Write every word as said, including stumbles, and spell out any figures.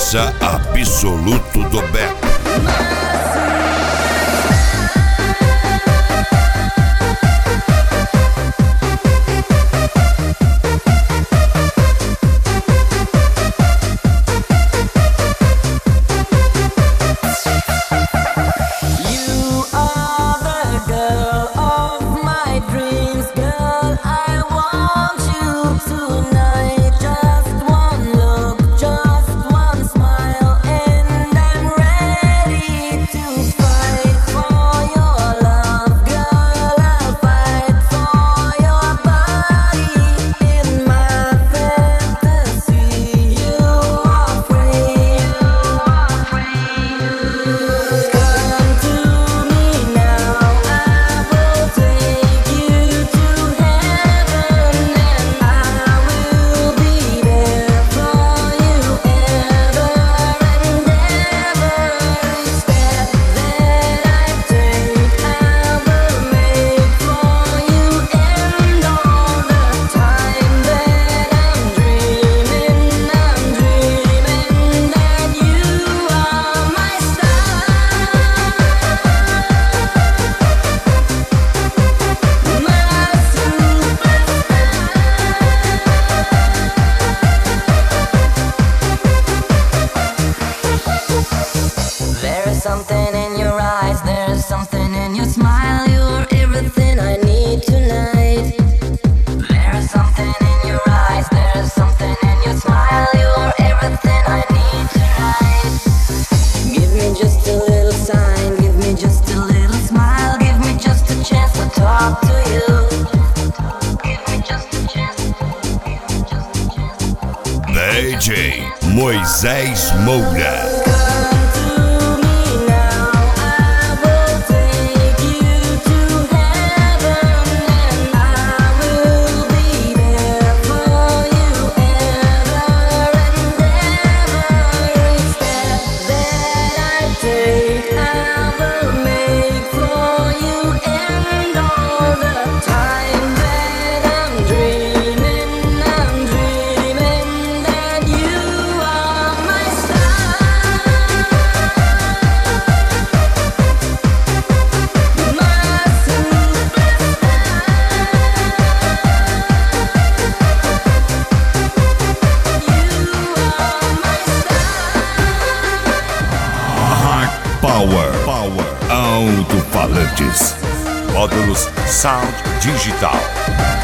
sucesso absoluto do Beto. Something in your eyes, there's something in your smile. You're everything I need tonight. There's something in your eyes, there's something in your smile. You're everything I need tonight. Give me just a little sign, give me just a little smile. Give me just a chance to talk to you. Give me just a chance, give me just a chance. D J Moisés Moura. Power, Power, alto-falantes, módulos Sound Digital.